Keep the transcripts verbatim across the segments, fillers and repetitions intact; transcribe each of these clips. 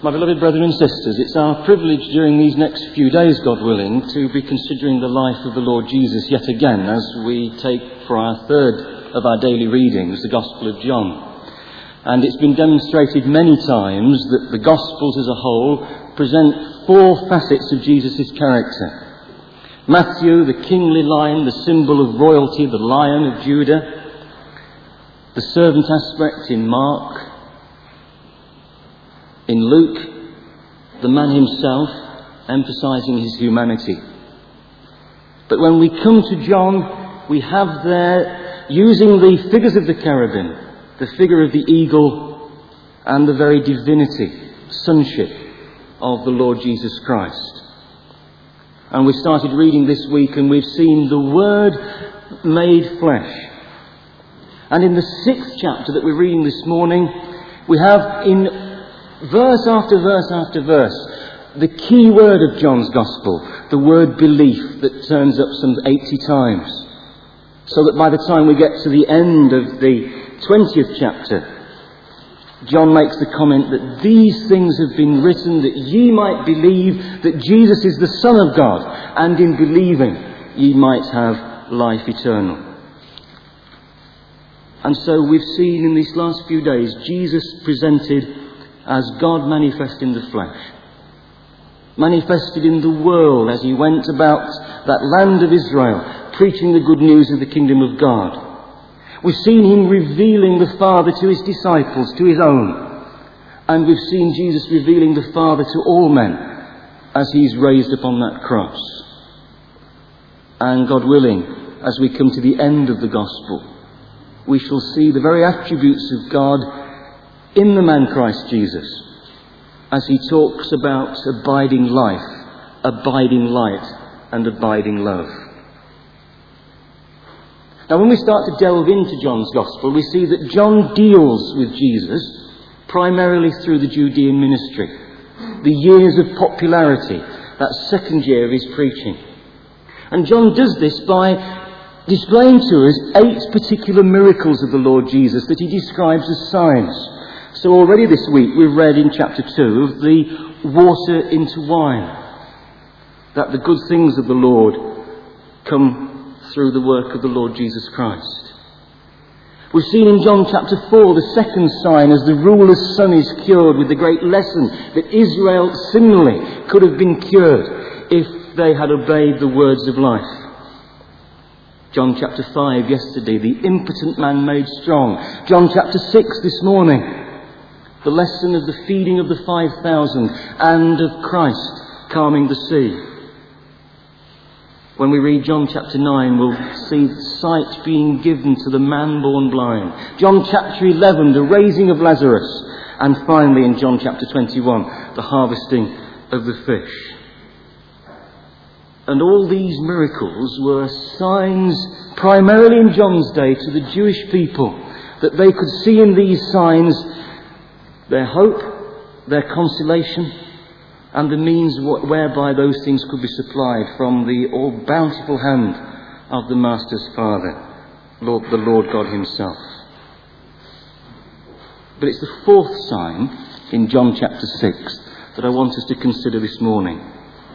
My beloved brethren and sisters, it's our privilege during these next few days, God willing, to be considering the life of the Lord Jesus yet again as we take for our third of our daily readings the Gospel of John. And it's been demonstrated many times that the Gospels as a whole present four facets of Jesus' character. Matthew, the kingly lion, the symbol of royalty, the Lion of Judah. The servant aspect in Mark. In Luke, the man himself, emphasising his humanity. But when we come to John, we have there, using the figures of the cherubim, the figure of the eagle, and the very divinity, sonship of the Lord Jesus Christ. And we started reading this week, and we've seen the Word made flesh. And in the sixth chapter that we're reading this morning, we have in verse after verse after verse, the key word of John's Gospel, the word belief, that turns up some eighty times. So that by the time we get to the end of the twentieth chapter, John makes the comment that these things have been written that ye might believe that Jesus is the Son of God, and in believing ye might have life eternal. And so we've seen in these last few days Jesus presented as God manifest in the flesh, manifested in the world as he went about that land of Israel, preaching the good news of the kingdom of God. We've seen him revealing the Father to his disciples, to his own. And we've seen Jesus revealing the Father to all men as he's raised upon that cross. And God willing, as we come to the end of the Gospel, we shall see the very attributes of God in the man Christ Jesus, as he talks about abiding life, abiding light, and abiding love. Now, when we start to delve into John's Gospel, we see that John deals with Jesus primarily through the Judean ministry, the years of popularity, that second year of his preaching. And John does this by displaying to us eight particular miracles of the Lord Jesus that he describes as signs. So already this week we've read in chapter two of the water into wine, that the good things of the Lord come through the work of the Lord Jesus Christ. We've seen in John chapter four the second sign as the ruler's son is cured, with the great lesson that Israel similarly could have been cured if they had obeyed the words of life. John chapter five yesterday, the impotent man made strong. John chapter six this morning, the lesson of the feeding of the five thousand and of Christ calming the sea. When we read John chapter nine, we'll see sight being given to the man born blind. John chapter eleven, the raising of Lazarus. And finally in John chapter twenty-one, the harvesting of the fish. And all these miracles were signs, primarily in John's day, to the Jewish people, that they could see in these signs their hope, their consolation, and the means whereby those things could be supplied from the all-bountiful hand of the Master's Father, Lord, the Lord God himself. But it's the fourth sign in John chapter six that I want us to consider this morning.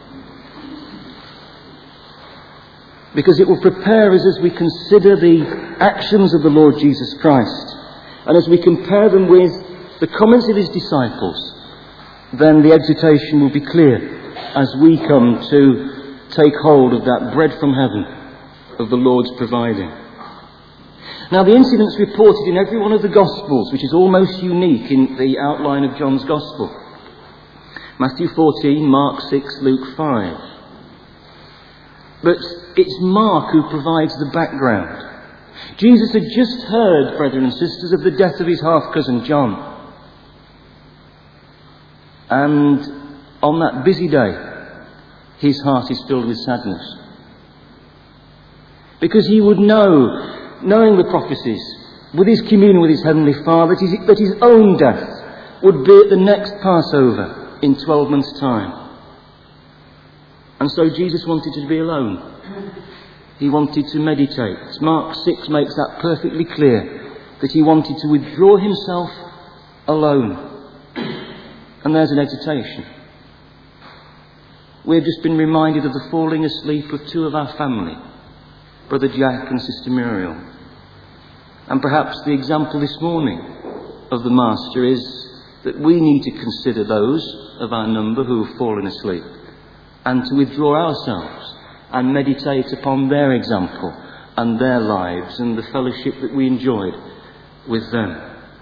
Because it will prepare us as we consider the actions of the Lord Jesus Christ. And as we compare them with the comments of his disciples, then the exhortation will be clear as we come to take hold of that bread from heaven of the Lord's providing. Now, the incidents reported in every one of the Gospels, which is almost unique in the outline of John's Gospel. Matthew fourteen, Mark six, Luke five. But it's Mark who provides the background. Jesus had just heard, brethren and sisters, of the death of his half-cousin John. And on that busy day, his heart is filled with sadness. Because he would know, knowing the prophecies, with his communion with his heavenly Father, that his, that his own death would be at the next Passover in twelve months' time. And so Jesus wanted to be alone. He wanted to meditate. Mark six makes that perfectly clear, that he wanted to withdraw himself alone. And there's an exhortation. We've just been reminded of the falling asleep of two of our family, Brother Jack and Sister Muriel. And perhaps the example this morning of the Master is that we need to consider those of our number who have fallen asleep, and to withdraw ourselves and meditate upon their example and their lives and the fellowship that we enjoyed with them.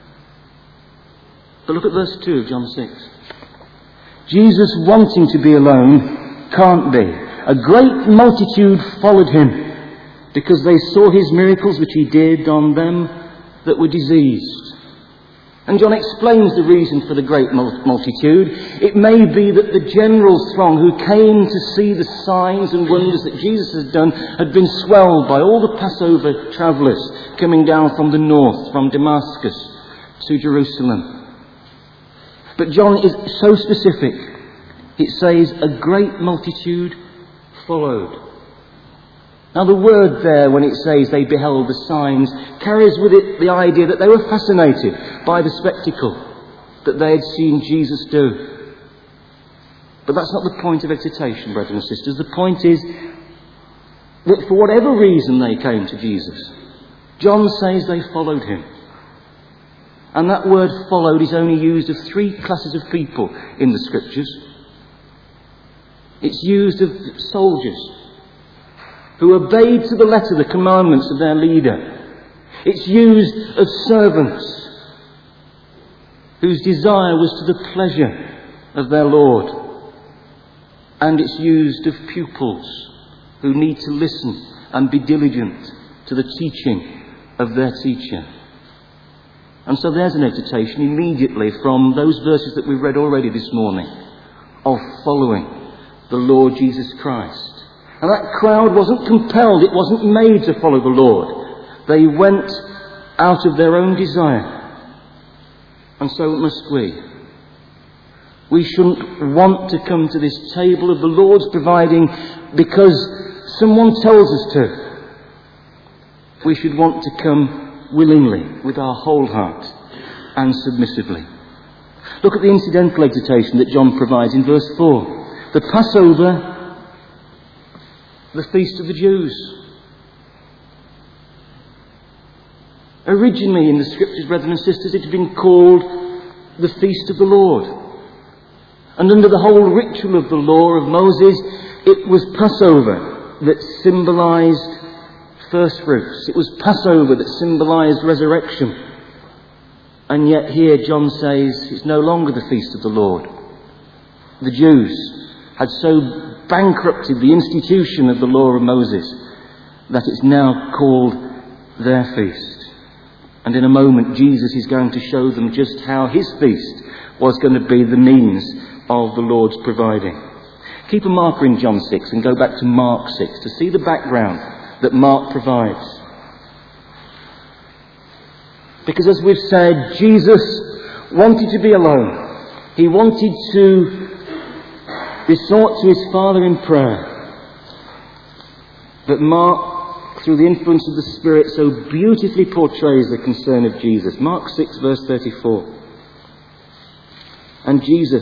But look at verse two of John six. Jesus, wanting to be alone, can't be. A great multitude followed him because they saw his miracles which he did on them that were diseased. And John explains the reason for the great multitude. It may be that the general throng who came to see the signs and wonders that Jesus had done had been swelled by all the Passover travellers coming down from the north, from Damascus to Jerusalem. But John is so specific. It says, a great multitude followed. Now the word there, when it says they beheld the signs, carries with it the idea that they were fascinated by the spectacle that they had seen Jesus do. But that's not the point of exhortation, brethren and sisters. The point is that for whatever reason they came to Jesus, John says they followed him. And that word followed is only used of three classes of people in the Scriptures. It's used of soldiers who obeyed to the letter the commandments of their leader. It's used of servants whose desire was to the pleasure of their Lord. And it's used of pupils who need to listen and be diligent to the teaching of their teacher. And so there's an exhortation immediately from those verses that we've read already this morning of following the Lord Jesus Christ. And that crowd wasn't compelled, it wasn't made to follow the Lord. They went out of their own desire. And so must we. We shouldn't want to come to this table of the Lord's providing because someone tells us to. We should want to come willingly, with our whole heart, and submissively. Look at the incidental exhortation that John provides in verse four. The Passover, the feast of the Jews. Originally in the Scriptures, brethren and sisters, it had been called the feast of the Lord. And under the whole ritual of the law of Moses, it was Passover that symbolised first fruits. It was Passover that symbolised resurrection. And yet here John says it's no longer the feast of the Lord. The Jews had so bankrupted the institution of the law of Moses that it's now called their feast. And in a moment Jesus is going to show them just how his feast was going to be the means of the Lord's providing. Keep a marker in John six and go back to Mark six to see the background that Mark provides. Because as we've said, Jesus wanted to be alone. He wanted to resort to his Father in prayer. But Mark, through the influence of the Spirit, so beautifully portrays the concern of Jesus. Mark six, verse thirty-four. And Jesus,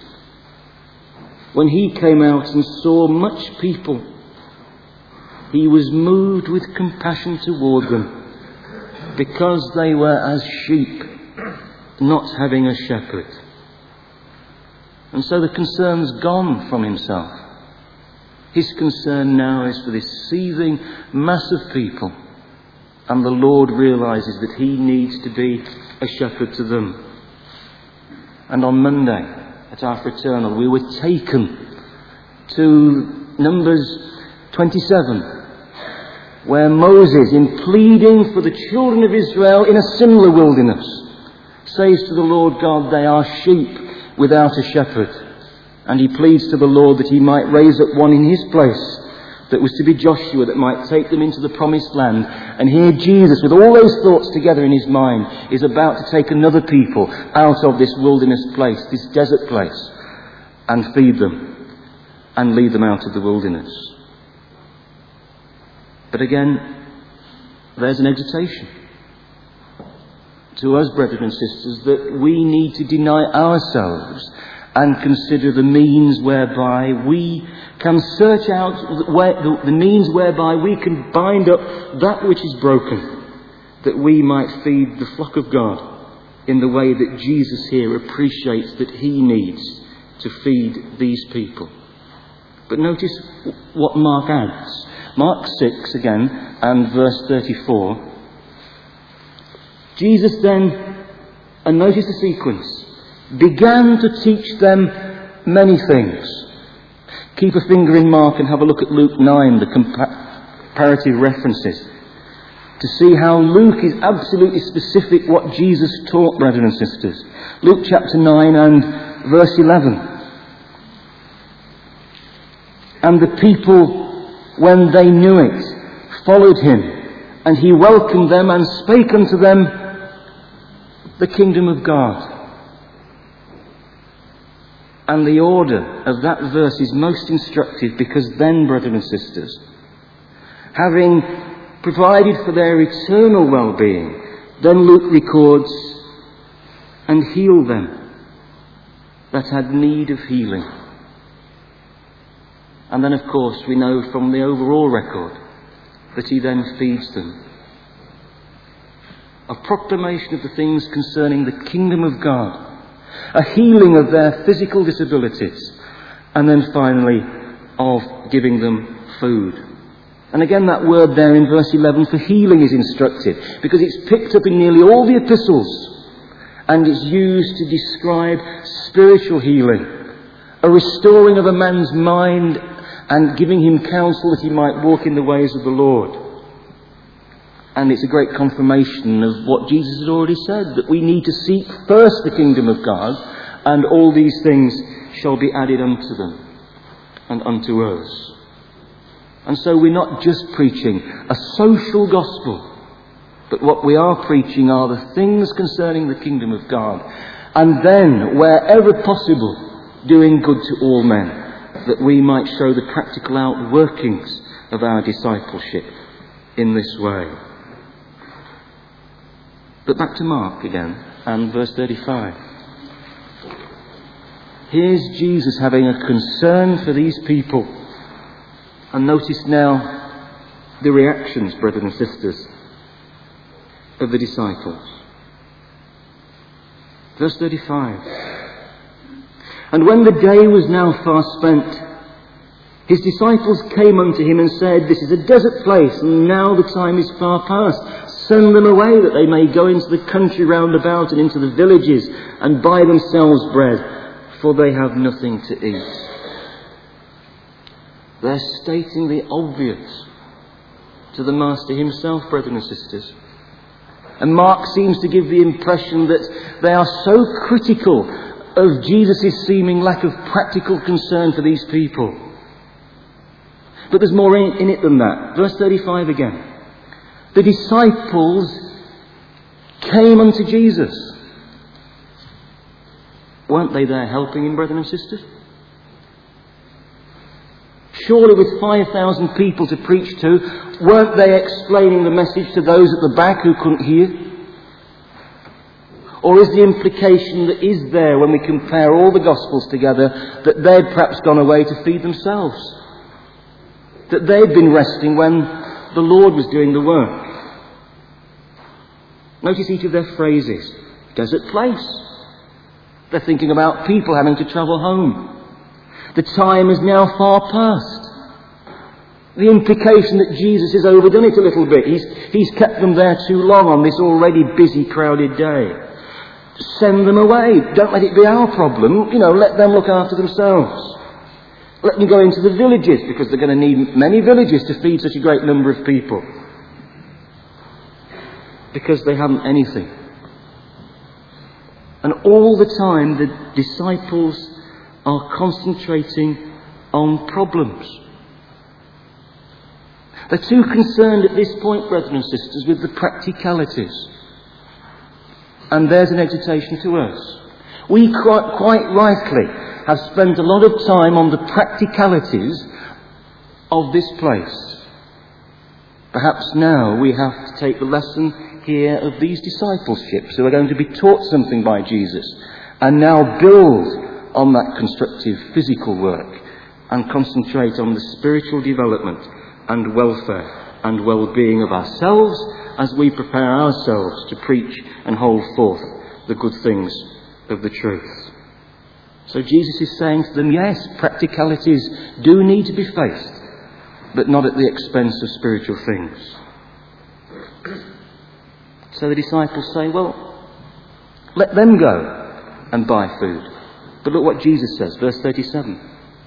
when he came out and saw much people, he was moved with compassion toward them, because they were as sheep, not having a shepherd. And so the concern's gone from himself. His concern now is for this seething mass of people. And the Lord realises that he needs to be a shepherd to them. And on Monday, at our fraternal, we were taken to Numbers twenty-seven, where Moses, in pleading for the children of Israel in a similar wilderness, says to the Lord God, they are sheep without a shepherd. And he pleads to the Lord that he might raise up one in his place, that was to be Joshua, that might take them into the promised land. And here Jesus, with all those thoughts together in his mind, is about to take another people out of this wilderness place, this desert place, and feed them and lead them out of the wilderness. But again, there's an exhortation to us, brethren and sisters, that we need to deny ourselves and consider the means whereby we can search out the, the means whereby we can bind up that which is broken, that we might feed the flock of God in the way that Jesus here appreciates that he needs to feed these people. But notice what Mark adds. Mark six again and verse thirty-four. Jesus then, and notice the sequence, began to teach them many things. Keep a finger in Mark and have a look at Luke nine, the compa- comparative references, to see how Luke is absolutely specific what Jesus taught, brethren and sisters. Luke chapter nine and verse eleven. And the people, when they knew it, followed him, and he welcomed them and spake unto them the kingdom of God. And the order of that verse is most instructive, because then, brethren and sisters, having provided for their eternal well-being, then Luke records, and healed them that had need of healing. And then, of course, we know from the overall record that he then feeds them. A proclamation of the things concerning the kingdom of God, a healing of their physical disabilities, and then finally of giving them food. And again, that word there in verse eleven for healing is instructive, because it's picked up in nearly all the epistles, and it's used to describe spiritual healing, a restoring of a man's mind and giving him counsel that he might walk in the ways of the Lord. And it's a great confirmation of what Jesus had already said, that we need to seek first the kingdom of God, and all these things shall be added unto them and unto us. And so we're not just preaching a social gospel, but what we are preaching are the things concerning the kingdom of God, and then, wherever possible, doing good to all men, that we might show the practical outworkings of our discipleship in this way. But back to Mark again, and verse thirty-five. Here's Jesus having a concern for these people. And notice now the reactions, brethren and sisters, of the disciples. Verse thirty-five. And when the day was now far spent, his disciples came unto him and said, This is a desert place, and now the time is far past. Send them away, that they may go into the country round about and into the villages, and buy themselves bread, for they have nothing to eat. They're stating the obvious to the Master himself, brethren and sisters. And Mark seems to give the impression that they are so critical of Jesus' seeming lack of practical concern for these people. But there's more in, in it than that. Verse thirty-five again. The disciples came unto Jesus. Weren't they there helping him, brethren and sisters? Surely with five thousand people to preach to, weren't they explaining the message to those at the back who couldn't hear? Or is the implication that is there when we compare all the Gospels together that they'd perhaps gone away to feed themselves? That they'd been resting when the Lord was doing the work? Notice each of their phrases. Desert place. They're thinking about people having to travel home. The time is now far past. The implication that Jesus has overdone it a little bit. He's, he's kept them there too long on this already busy, crowded day. Send them away. Don't let it be our problem. You know, let them look after themselves. Let them go into the villages, because they're going to need many villages to feed such a great number of people. Because they haven't anything. And all the time the disciples are concentrating on problems. They're too concerned at this point, brethren and sisters, with the practicalities. And there's an exhortation to us. We quite, quite rightly have spent a lot of time on the practicalities of this place. Perhaps now we have to take the lesson here of these discipleships who are going to be taught something by Jesus, and now build on that constructive physical work and concentrate on the spiritual development and welfare and well-being of ourselves as we prepare ourselves to preach and hold forth the good things of the truth. So Jesus is saying to them, yes, practicalities do need to be faced, but not at the expense of spiritual things. So the disciples say, well, let them go and buy food. But look what Jesus says, verse thirty-seven.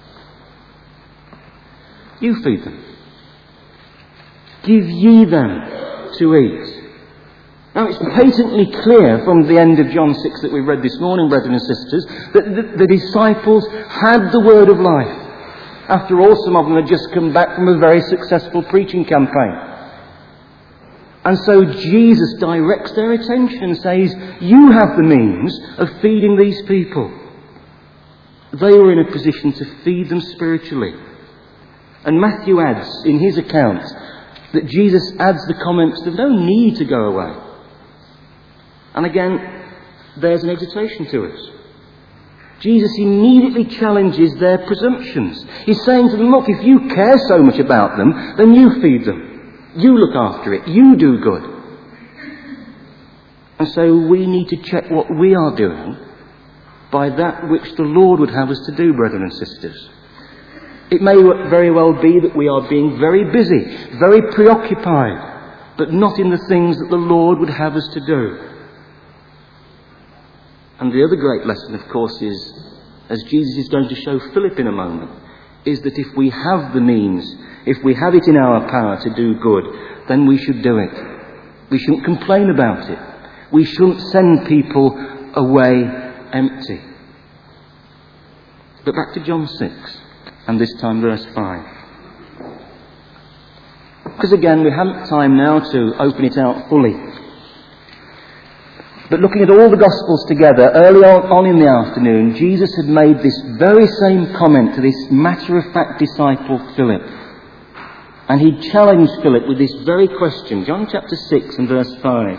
You feed them. Give ye them to eat. Now it's patently clear from the end of John six that we read this morning, brethren and sisters, that the, the disciples had the word of life. After all, some of them had just come back from a very successful preaching campaign. And so Jesus directs their attention and says, you have the means of feeding these people. They were in a position to feed them spiritually. And Matthew adds in his account that Jesus adds the comments that they don't need to go away. And again, there's an exhortation to us. Jesus immediately challenges their presumptions. He's saying to them, look, if you care so much about them, then you feed them. You look after it. You do good. And so we need to check what we are doing by that which the Lord would have us to do, brethren and sisters. It may very well be that we are being very busy, very preoccupied, but not in the things that the Lord would have us to do. And the other great lesson, of course, is, as Jesus is going to show Philip in a moment, is that if we have the means, if we have it in our power to do good, then we should do it. We shouldn't complain about it. We shouldn't send people away empty. But back to John six, and this time verse five. Because again, we haven't time now to open it out fully. But looking at all the Gospels together, early on in the afternoon, Jesus had made this very same comment to this matter-of-fact disciple, Philip. And he challenged Philip with this very question, John chapter six and verse five.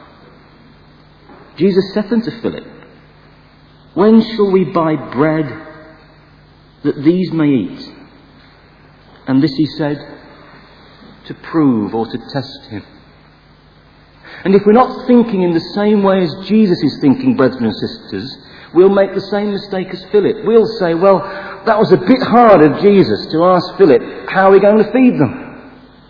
Jesus said unto Philip, when shall we buy bread that these may eat? And this he said to prove or to test him. And if we're not thinking in the same way as Jesus is thinking, brethren and sisters, we'll make the same mistake as Philip. We'll say, well, that was a bit hard of Jesus to ask Philip, how are we going to feed them?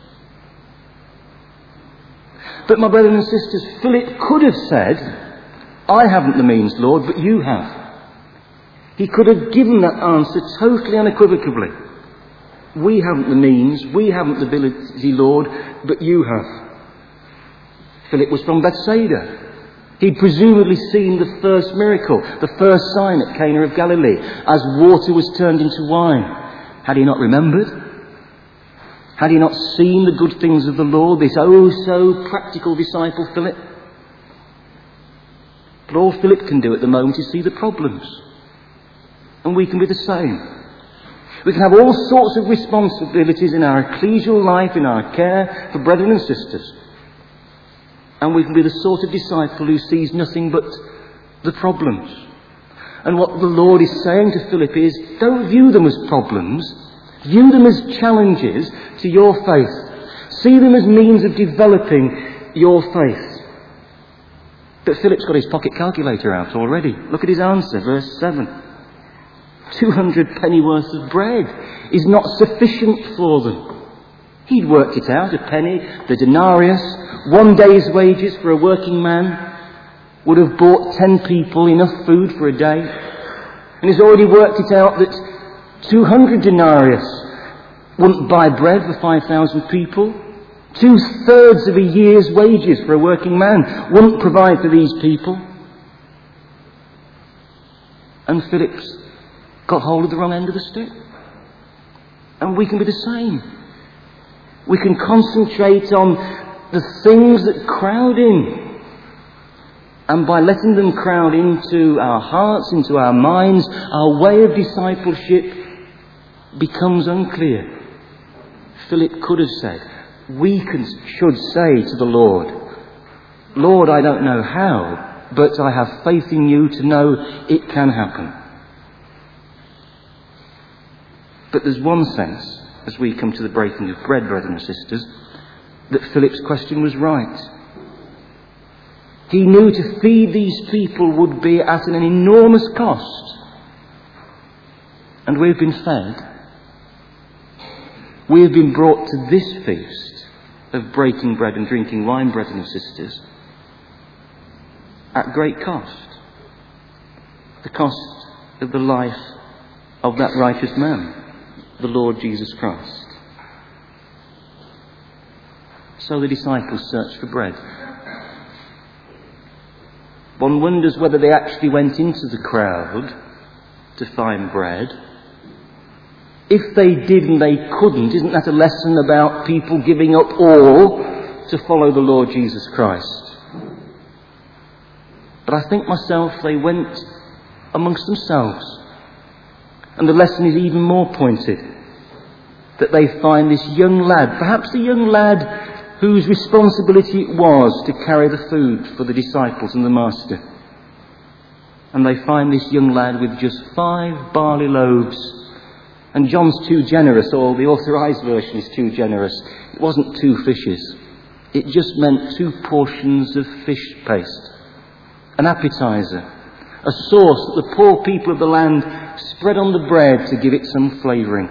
But my brothers and sisters, Philip could have said, I haven't the means, Lord, but you have. He could have given that answer totally unequivocally. We haven't the means, we haven't the ability, Lord, but you have. Philip was from Bethsaida. He'd presumably seen the first miracle, the first sign at Cana of Galilee, as water was turned into wine. Had he not remembered? Had he not seen the good things of the Lord, this oh so practical disciple Philip? But all Philip can do at the moment is see the problems. And we can be the same. We can have all sorts of responsibilities in our ecclesial life, in our care for brethren and sisters. And we can be the sort of disciple who sees nothing but the problems. And what the Lord is saying to Philip is, don't view them as problems. View them as challenges to your faith. See them as means of developing your faith. But Philip's got his pocket calculator out already. Look at his answer, verse seven. Two hundred pennyworth of bread is not sufficient for them. He'd worked it out, a penny, the denarius, one day's wages for a working man would have bought ten people enough food for a day. And he's already worked it out that two hundred denarius wouldn't buy bread for five thousand people. Two-thirds of a year's wages for a working man wouldn't provide for these people. And Philip's got hold of the wrong end of the stick. And we can be the same. We can concentrate on the things that crowd in. And by letting them crowd into our hearts, into our minds, our way of discipleship becomes unclear. Philip could have said, we can, should say to the Lord, Lord, I don't know how, but I have faith in you to know it can happen. But there's one sense, as we come to the breaking of bread, brethren and sisters, that Philip's question was right. He knew to feed these people would be at an enormous cost. And we've been fed. We have been brought to this feast of breaking bread and drinking wine, brethren and sisters, at great cost. The cost of the life of that righteous man, the Lord Jesus Christ. So the disciples searched for bread. One wonders whether they actually went into the crowd to find bread. If they did and they couldn't, isn't that a lesson about people giving up all to follow the Lord Jesus Christ? But I think myself they went amongst themselves. And the lesson is even more pointed. That they find this young lad, perhaps a young lad whose responsibility it was to carry the food for the disciples and the master. And they find this young lad with just five barley loaves. And John's too generous, or the authorised version is too generous. It wasn't two fishes. It just meant two portions of fish paste. An appetizer. A sauce that the poor people of the land spread on the bread to give it some flavouring.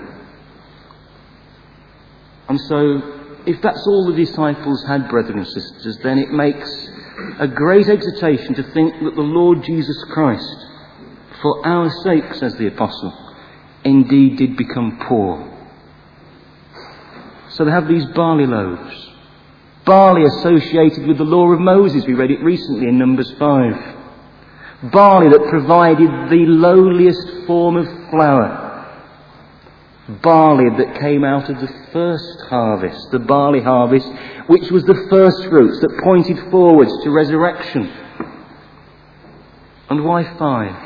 And so, if that's all the disciples had, brethren and sisters, then it makes a great exhortation to think that the Lord Jesus Christ, for our sake, says the apostle, indeed did become poor. So they have these barley loaves. Barley associated with the law of Moses. We read it recently in Numbers five. Barley that provided the lowliest form of flour. Barley that came out of the first harvest, the barley harvest, which was the first fruits that pointed forwards to resurrection. And why five?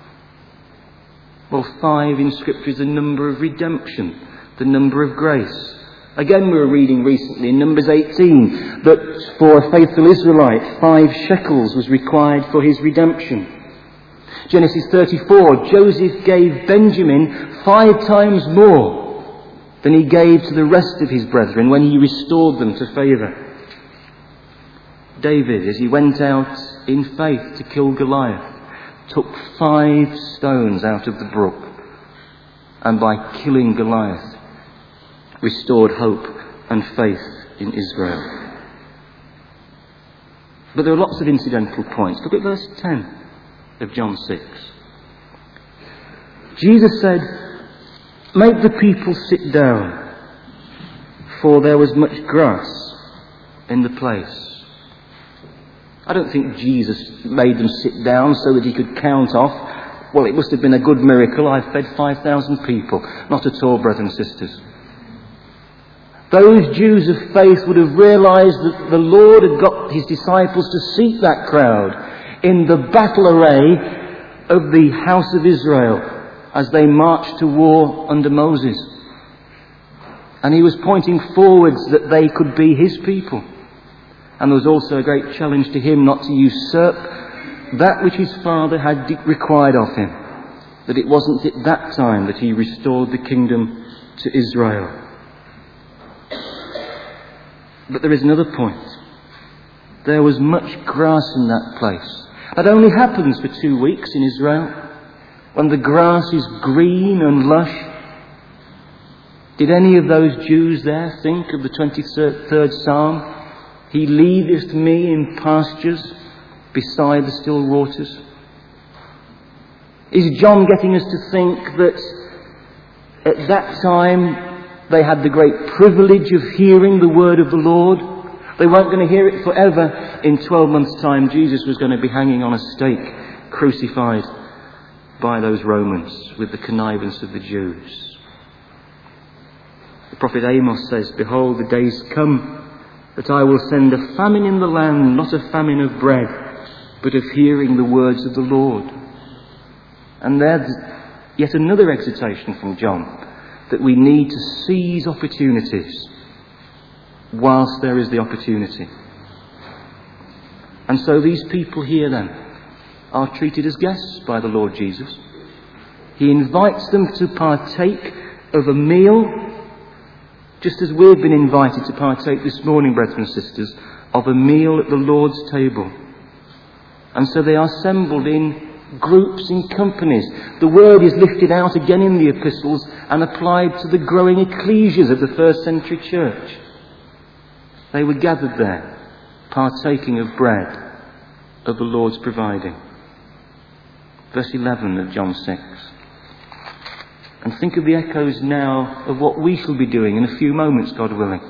Well, five in Scripture is the number of redemption, the number of grace. Again, we were reading recently in Numbers eighteen that for a faithful Israelite, five shekels was required for his redemption. Genesis thirty-four, Joseph gave Benjamin five times more than he gave to the rest of his brethren when he restored them to favour. David, as he went out in faith to kill Goliath, took five stones out of the brook, and by killing Goliath, restored hope and faith in Israel. But there are lots of incidental points. Look at verse ten of John six. Jesus said, "Make the people sit down, for there was much grass in the place." I don't think Jesus made them sit down so that he could count off, well, it must have been a good miracle, I've fed five thousand people. Not at all, brothers and sisters. Those Jews of faith would have realised that the Lord had got his disciples to seat that crowd in the battle array of the house of Israel as they marched to war under Moses. And he was pointing forwards that they could be his people. And there was also a great challenge to him not to usurp that which his Father had required of him. That it wasn't at that time that he restored the kingdom to Israel. But there is another point. There was much grass in that place. That only happens for two weeks in Israel, when the grass is green and lush. Did any of those Jews there think of the twenty-third Psalm? He leadeth me in pastures beside the still waters. Is John getting us to think that at that time they had the great privilege of hearing the word of the Lord? They weren't going to hear it forever. In twelve months' time, Jesus was going to be hanging on a stake, crucified by those Romans with the connivance of the Jews. The prophet Amos says, "Behold, the days come that I will send a famine in the land, not a famine of bread, but of hearing the words of the Lord." And there's yet another exhortation from John, that we need to seize opportunities whilst there is the opportunity. And so these people here then are treated as guests by the Lord Jesus. He invites them to partake of a meal, just as we've been invited to partake this morning, brethren and sisters, of a meal at the Lord's table. And so they are assembled in groups, in companies. The word is lifted out again in the epistles and applied to the growing ecclesias of the first century church. They were gathered there, partaking of bread of the Lord's providing. Verse eleven of John six. And think of the echoes now of what we shall be doing in a few moments, God willing.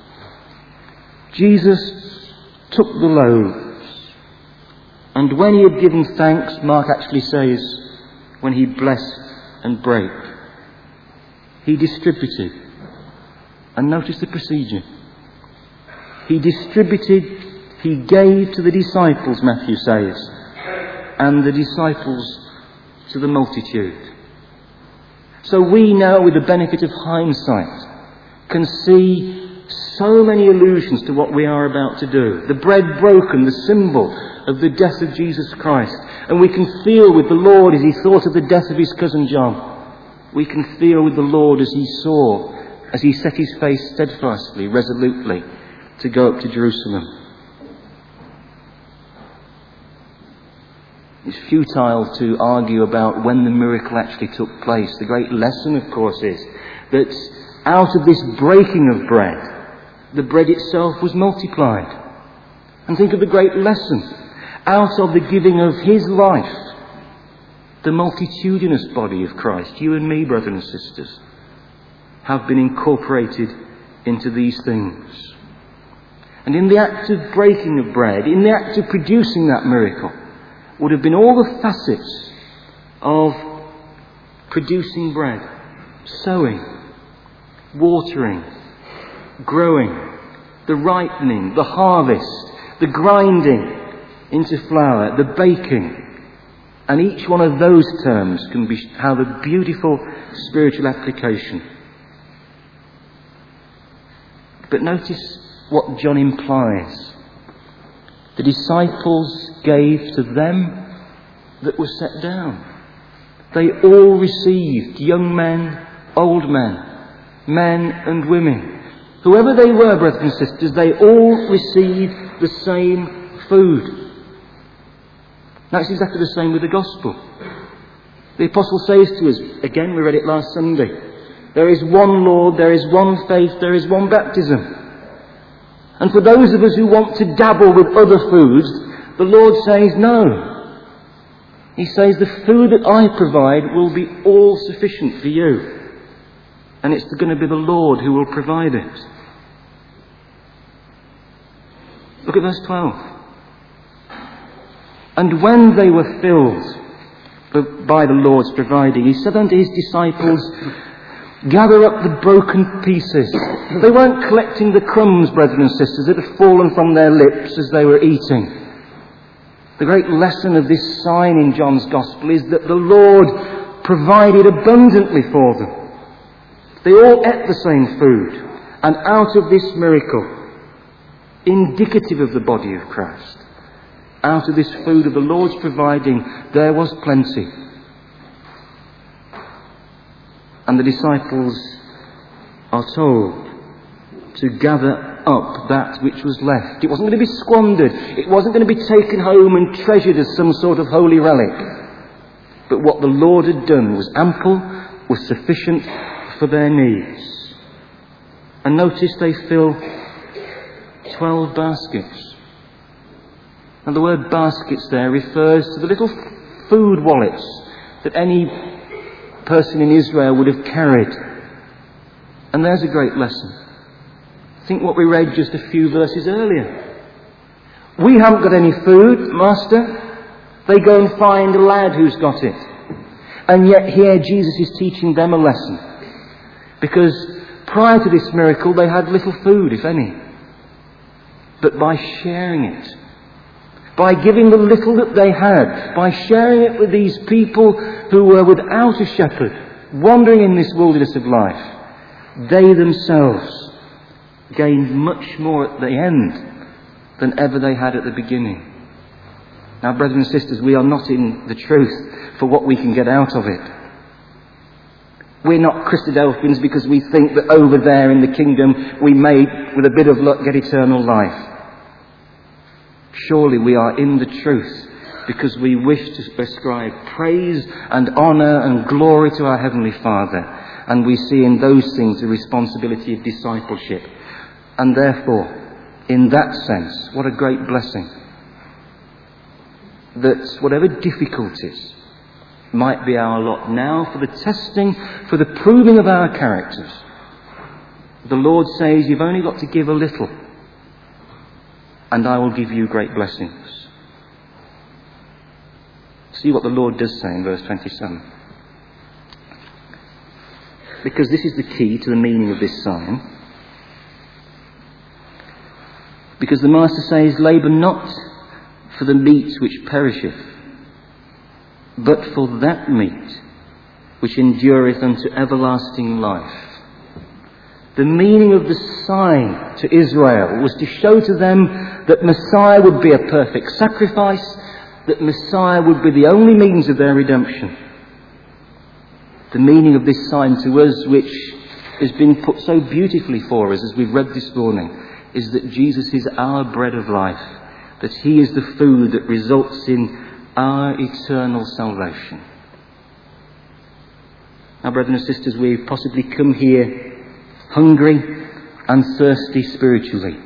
Jesus took the loaves, and when he had given thanks, Mark actually says, when he blessed and brake, he distributed. And notice the procedure. He distributed, he gave to the disciples, Matthew says, and the disciples to the multitude. So we now, with the benefit of hindsight, can see so many allusions to what we are about to do. The bread broken, the symbol of the death of Jesus Christ. And we can feel with the Lord as he thought of the death of his cousin John. We can feel with the Lord as he saw, as he set his face steadfastly, resolutely, to go up to Jerusalem. It's futile to argue about when the miracle actually took place. The great lesson, of course, is that out of this breaking of bread, the bread itself was multiplied. And think of the great lesson. Out of the giving of his life, the multitudinous body of Christ, you and me, brothers and sisters, have been incorporated into these things. And in the act of breaking of bread, in the act of producing that miracle, would have been all the facets of producing bread, sowing, watering, growing, the ripening, the harvest, the grinding into flour, the baking. And each one of those terms can be have a beautiful spiritual application. But notice what John implies. The disciples gave to them that were set down. They all received, young men, old men, men and women. Whoever they were, brothers and sisters, they all received the same food. Now it's exactly the same with the gospel. The apostle says to us, again we read it last Sunday, there is one Lord, there is one faith, there is one baptism. And for those of us who want to dabble with other foods, the Lord says no. He says the food that I provide will be all sufficient for you. And it's going to be the Lord who will provide it. Look at verse twelve. And when they were filled by the Lord's providing, he said unto his disciples, gather up the broken pieces. They weren't collecting the crumbs, brethren and sisters, that had fallen from their lips as they were eating. The great lesson of this sign in John's Gospel is that the Lord provided abundantly for them. They all ate the same food. And out of this miracle, indicative of the body of Christ, out of this food of the Lord's providing, there was plenty. And the disciples are told to gather up that which was left. It wasn't going to be squandered. It wasn't going to be taken home and treasured as some sort of holy relic. But what the Lord had done was ample, was sufficient for their needs. And notice they fill twelve baskets. And the word baskets there refers to the little food wallets that any person in Israel would have carried. And there's a great lesson. Think what we read just a few verses earlier. We haven't got any food, Master. They go and find a lad who's got it. And yet here Jesus is teaching them a lesson. Because prior to this miracle they had little food, if any. But by sharing it, by giving the little that they had, by sharing it with these people who were without a shepherd, wandering in this wilderness of life, they themselves gained much more at the end than ever they had at the beginning. Now, brothers and sisters, we are not in the truth for what we can get out of it. We're not Christadelphians because we think that over there in the kingdom we may, with a bit of luck, get eternal life. Surely we are in the truth because we wish to ascribe praise and honour and glory to our Heavenly Father. And we see in those things the responsibility of discipleship. And therefore, in that sense, what a great blessing that whatever difficulties might be our lot now for the testing, for the proving of our characters, the Lord says, you've only got to give a little and I will give you great blessings. See what the Lord does say in verse twenty-seven. Because this is the key to the meaning of this sign. Because the Master says, labour not for the meat which perisheth, but for that meat which endureth unto everlasting life. The meaning of the sign to Israel was to show to them that Messiah would be a perfect sacrifice, that Messiah would be the only means of their redemption. The meaning of this sign to us, which has been put so beautifully for us as we've read this morning, is that Jesus is our bread of life, that he is the food that results in our eternal salvation. Now, brethren and sisters, we've possibly come here hungry and thirsty spiritually.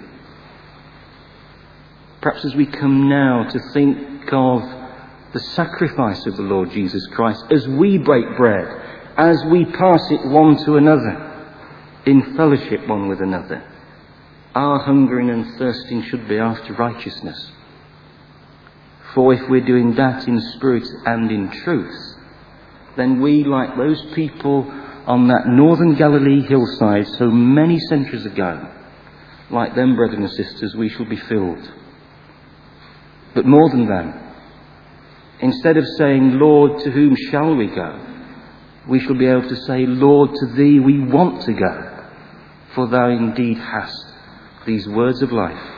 Perhaps as we come now to think of the sacrifice of the Lord Jesus Christ, as we break bread, as we pass it one to another, in fellowship one with another, our hungering and thirsting should be after righteousness. For if we're doing that in spirit and in truth, then we, like those people on that northern Galilee hillside so many centuries ago, like them, brethren and sisters, we shall be filled. But more than that, instead of saying, Lord, to whom shall we go? We shall be able to say, Lord, to thee we want to go, for thou indeed hast these words of life.